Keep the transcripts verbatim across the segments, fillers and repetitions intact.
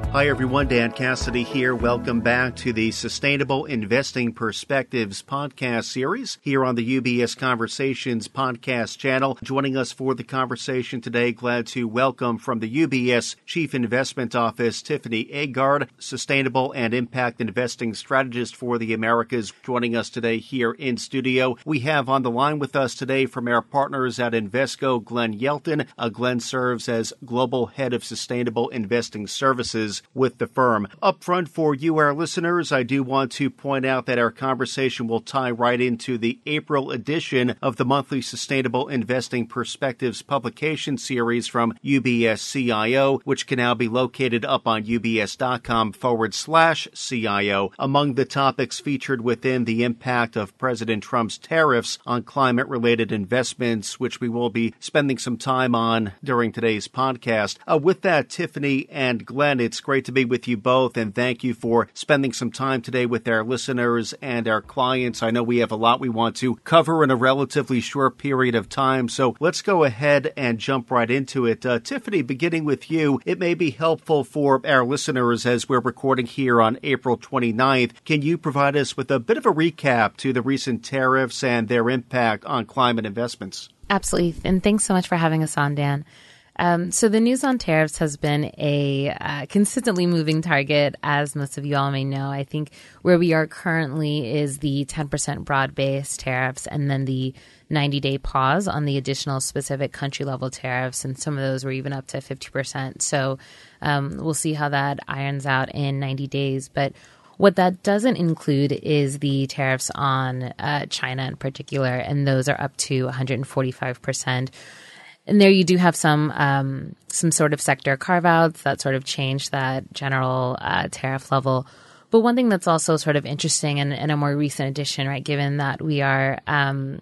Hi everyone, Dan Cassidy here. Welcome back to the Sustainable Investing Perspectives podcast series here on the U B S Conversations podcast channel. Joining us for the conversation today, glad to welcome from the U B S Chief Investment Office, Tiffany Agard, Sustainable and Impact Investing Strategist for the Americas, joining us today here in studio. We have on the line with us today from our partners at Invesco, Glenn Yelton. Uh, Glenn serves as Global Head of Sustainable Investing Services with the firm. Up front for you, our listeners, I do want to point out that our conversation will tie right into the April edition of the monthly Sustainable Investing Perspectives publication series from U B S C I O, which can now be located up on ubs.com forward slash CIO. Among the topics featured within the impact of President Trump's tariffs on climate-related investments, which we will be spending some time on during today's podcast. Uh, with that, Tiffany and Glenn, it's great to be with you both, and thank you for spending some time today with our listeners and our clients. I know we have a lot we want to cover in a relatively short period of time, so let's go ahead and jump right into it. Uh, Tiffany, beginning with you, it may be helpful for our listeners as we're recording here on April twenty-ninth. Can you provide us with a bit of a recap to the recent tariffs and their impact on climate investments? Absolutely, and thanks so much for having us on, Dan. Um, so the news on tariffs has been a uh, consistently moving target, as most of you all may know. I think where we are currently is the ten percent broad-based tariffs and then the ninety-day pause on the additional specific country-level tariffs, and some of those were even up to fifty percent. So um, we'll see how that irons out in ninety days. But what that doesn't include is the tariffs on uh, China in particular, and those are up to one hundred forty-five percent. And there you do have some um, some sort of sector carve-outs that sort of change that general uh, tariff level. But one thing that's also sort of interesting and, and a more recent addition, right, given that we are um,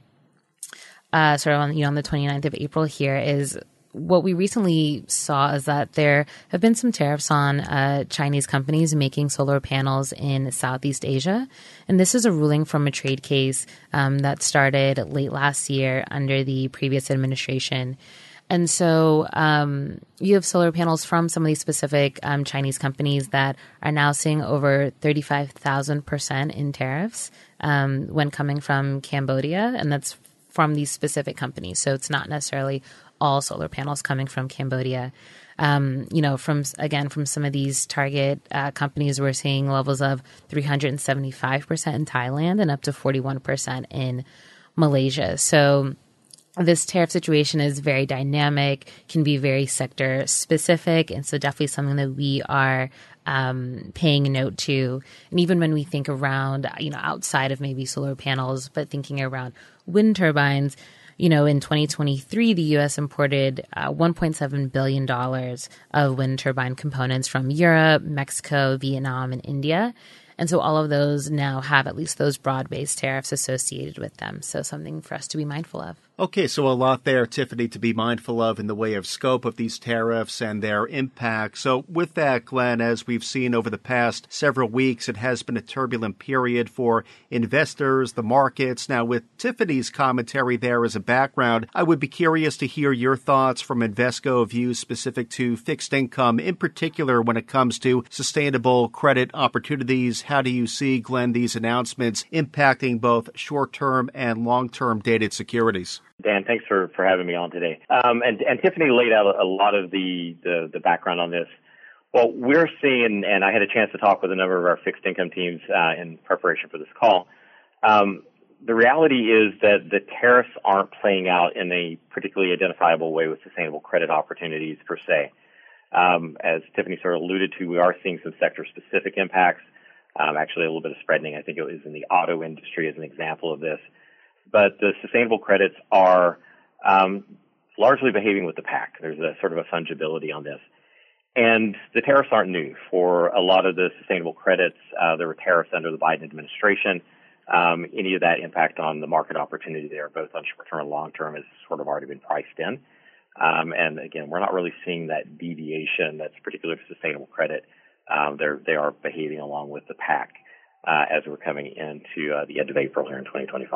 uh, sort of on, you know, on the twenty-ninth of April here, is what we recently saw is that there have been some tariffs on uh, Chinese companies making solar panels in Southeast Asia. And this is a ruling from a trade case um, that started late last year under the previous administration. And so um, you have solar panels from some of these specific um, Chinese companies that are now seeing over thirty-five thousand percent in tariffs um, when coming from Cambodia. And that's from these specific companies. So it's not necessarily all solar panels coming from Cambodia. Um, you know, from, again, from some of these target uh, companies, we're seeing levels of three hundred seventy-five percent in Thailand and up to forty-one percent in Malaysia. So this tariff situation is very dynamic, can be very sector specific, and so definitely something that we are um, paying note to. And even when we think around, you know, outside of maybe solar panels, but thinking around wind turbines, you know, in twenty twenty-three, the U S imported uh, one point seven billion dollars of wind turbine components from Europe, Mexico, Vietnam, and India. And so all of those now have at least those broad-based tariffs associated with them. So something for us to be mindful of. Okay, so a lot there, Tiffany, to be mindful of in the way of scope of these tariffs and their impact. So with that, Glenn, as we've seen over the past several weeks, it has been a turbulent period for investors, the markets. Now, with Tiffany's commentary there as a background, I would be curious to hear your thoughts from Invesco views specific to fixed income, in particular when it comes to sustainable credit opportunities. How do you see, Glenn, these announcements impacting both short-term and long-term dated securities? Dan, thanks for, for having me on today. Um, and, and Tiffany laid out a, a lot of the, the, the background on this. Well, we're seeing, and I had a chance to talk with a number of our fixed income teams uh, in preparation for this call. Um, the reality is that the tariffs aren't playing out in a particularly identifiable way with sustainable credit opportunities per se. Um, as Tiffany sort of alluded to, we are seeing some sector-specific impacts. Um, actually, a little bit of spreading. I think it was in the auto industry as an example of this. But the sustainable credits are um, largely behaving with the pack. There's a sort of a fungibility on this. And the tariffs aren't new. For a lot of the sustainable credits, uh, there were tariffs under the Biden administration. Um, any of that impact on the market opportunity there, both on short-term and long-term, has sort of already been priced in. Um, and again, we're not really seeing that deviation that's particular to sustainable credit. Um, they're, they are behaving along with the pack uh, as we're coming into uh, the end of April here in twenty twenty-five.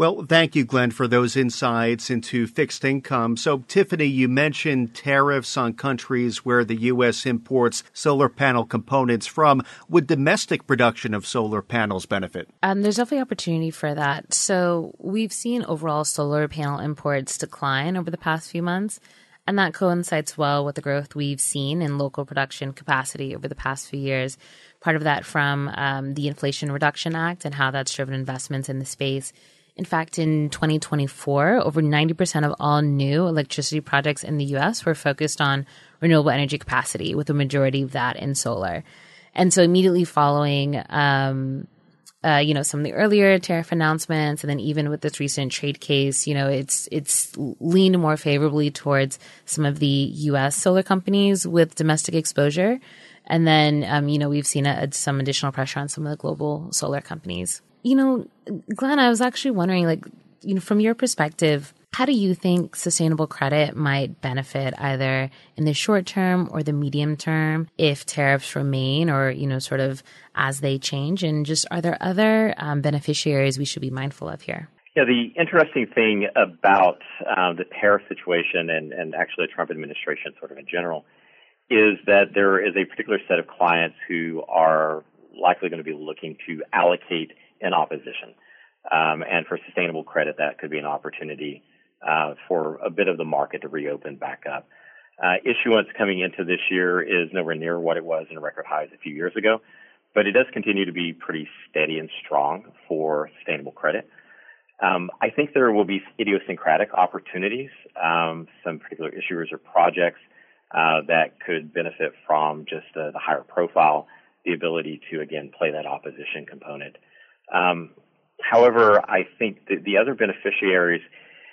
Well, thank you, Glenn, for those insights into fixed income. So, Tiffany, you mentioned tariffs on countries where the U S imports solar panel components from. Would domestic production of solar panels benefit? Um, there's definitely opportunity for that. So we've seen overall solar panel imports decline over the past few months, and that coincides well with the growth we've seen in local production capacity over the past few years. Part of that from um, the Inflation Reduction Act and how that's driven investments in the space. In fact, in twenty twenty-four, over ninety percent of all new electricity projects in the U S were focused on renewable energy capacity, with the majority of that in solar. And so immediately following, um, uh, you know, some of the earlier tariff announcements, and then even with this recent trade case, you know, it's it's leaned more favorably towards some of the U S solar companies with domestic exposure. And then, um, you know, we've seen a, some additional pressure on some of the global solar companies. You know, Glenn, I was actually wondering, like, you know, from your perspective, how do you think sustainable credit might benefit either in the short term or the medium term if tariffs remain, or, you know, sort of as they change? And just, are there other um, beneficiaries we should be mindful of here? Yeah, the interesting thing about uh, the tariff situation and, and actually the Trump administration sort of in general is that there is a particular set of clients who are likely going to be looking to allocate in opposition. Um, and for sustainable credit, that could be an opportunity uh, for a bit of the market to reopen back up. Uh, issuance coming into this year is nowhere near what it was in record highs a few years ago, but it does continue to be pretty steady and strong for sustainable credit. Um, I think there will be idiosyncratic opportunities, um, some particular issuers or projects uh, that could benefit from just uh, the higher profile, the ability to, again, play that opposition component. Um, however, I think that the other beneficiaries,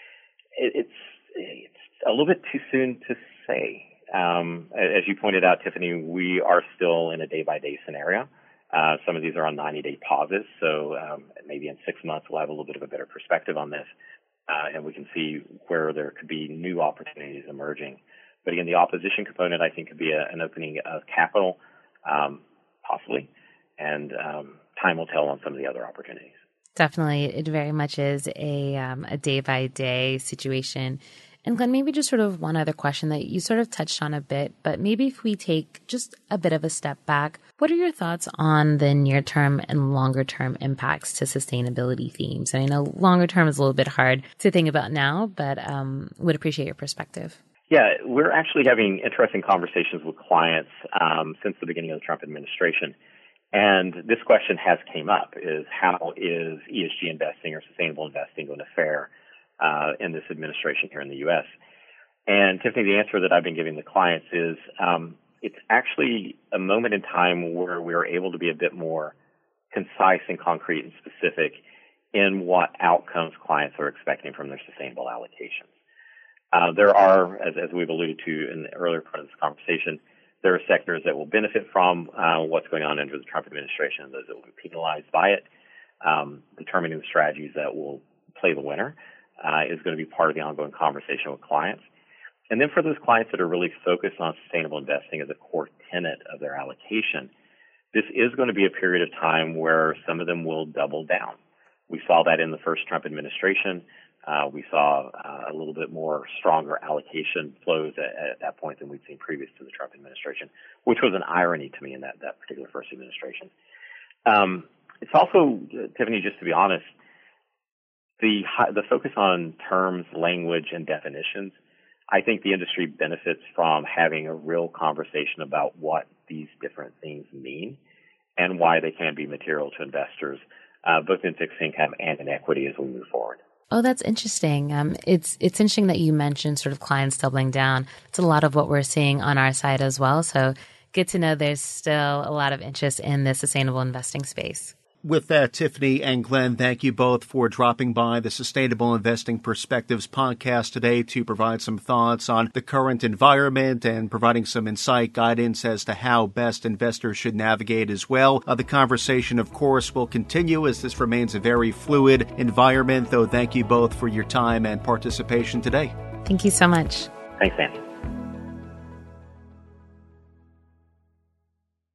it, it's it's a little bit too soon to say. Um, as you pointed out, Tiffany, we are still in a day-by-day scenario. Uh, some of these are on ninety-day pauses, so um, maybe in six months we'll have a little bit of a better perspective on this, uh, and we can see where there could be new opportunities emerging. But again, the opposition component, I think, could be a, an opening of capital, um, possibly, and um, time will tell on some of the other opportunities. Definitely. It very much is a um, a day-by-day situation. And Glenn, maybe just sort of one other question that you sort of touched on a bit, but maybe if we take just a bit of a step back, what are your thoughts on the near-term and longer-term impacts to sustainability themes? And I know longer-term is a little bit hard to think about now, but um, would appreciate your perspective. Yeah, we're actually having interesting conversations with clients um, since the beginning of the Trump administration. And this question has came up, is how is E S G investing or sustainable investing going to fare uh, in this administration here in the U S? And Tiffany, the answer that I've been giving the clients is um, it's actually a moment in time where we're able to be a bit more concise and concrete and specific in what outcomes clients are expecting from their sustainable allocations. Uh, there are, as, as we've alluded to in the earlier part of this conversation, there are sectors that will benefit from uh, what's going on under the Trump administration, and those that will be penalized by it. Um, determining the strategies that will play the winner uh, is going to be part of the ongoing conversation with clients. And then for those clients that are really focused on sustainable investing as a core tenet of their allocation, this is going to be a period of time where some of them will double down. We saw that in the first Trump administration. Uh, we saw uh, a little bit more stronger allocation flows at, at that point than we'd seen previous to the Trump administration, which was an irony to me in that, that particular first administration. Um, it's also, uh, Tiffany, just to be honest, the the focus on terms, language, and definitions, I think the industry benefits from having a real conversation about what these different things mean and why they can be material to investors, uh, both in fixed income and in equity as we move forward. Oh, that's interesting. Um, it's it's interesting that you mentioned sort of clients doubling down. It's a lot of what we're seeing on our side as well. So good to know there's still a lot of interest in the sustainable investing space. With that, Tiffany and Glenn, thank you both for dropping by the Sustainable Investing Perspectives podcast today to provide some thoughts on the current environment and providing some insight, guidance as to how best investors should navigate as well. Uh, the conversation, of course, will continue as this remains a very fluid environment, though thank you both for your time and participation today. Thank you so much. Thanks, Andy.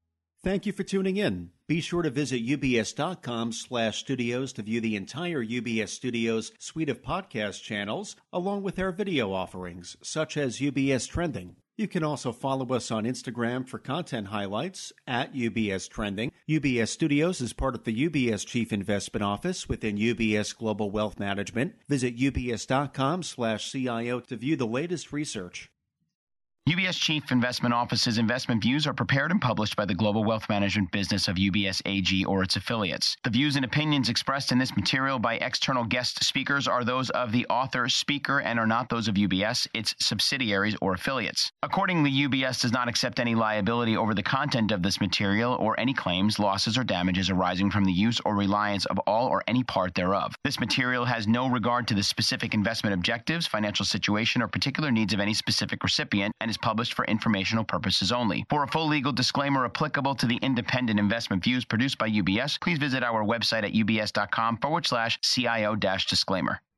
Thank you for tuning in. Be sure to visit ubs.com slash studios to view the entire U B S Studios suite of podcast channels, along with our video offerings, such as U B S Trending. You can also follow us on Instagram for content highlights at U B S Trending. U B S Studios is part of the U B S Chief Investment Office within U B S Global Wealth Management. Visit ubs.com slash CIO to view the latest research. U B S Chief Investment Office's investment views are prepared and published by the global wealth management business of U B S A G or its affiliates. The views and opinions expressed in this material by external guest speakers are those of the author, speaker, and are not those of U B S, its subsidiaries, or affiliates. Accordingly, U B S does not accept any liability over the content of this material or any claims, losses, or damages arising from the use or reliance of all or any part thereof. This material has no regard to the specific investment objectives, financial situation, or particular needs of any specific recipient and is published for informational purposes only. For a full legal disclaimer applicable to the independent investment views produced by U B S, please visit our website at ubs.com forward slash CIO dash disclaimer.